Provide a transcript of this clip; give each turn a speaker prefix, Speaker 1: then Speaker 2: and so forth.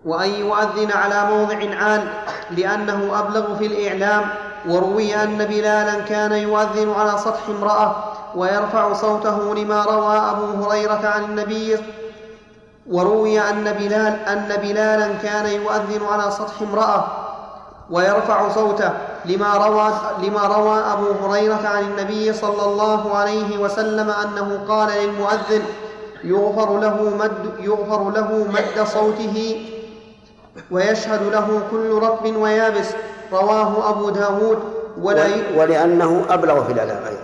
Speaker 1: وأن يؤذن على موضع عال لأنه أبلغ في الإعلام. وروي أن بلالا كان يؤذن على سطح امرأة ويرفع صوته لما روى أبو هريرة عن النبي. وروي أن بلالا كان يؤذن على سطح امرأة ويرفع صوته لما روى أبو هريرة عن النبي صلى الله عليه وسلم أنه قال للمؤذن: يغفر له مد صوته ويشهد له كل رطب ويابس. رواه أبو داود.
Speaker 2: ولأنه أبلغ في الإعلام.